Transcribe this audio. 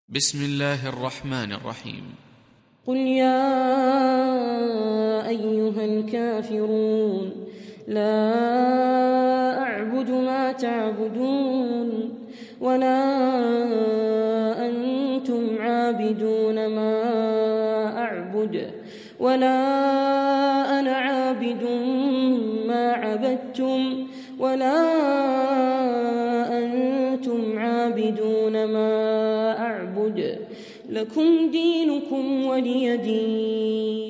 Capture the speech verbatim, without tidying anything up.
بسم الله الرحمن الرحيم. قل يا أيها الكافرون لا أعبد ما تعبدون ولا أنتم عابدون ما أعبد ولا أنا عابد ما عبدتم ولا أنتم عابدون ما أعبد لكم دينكم ولي دين.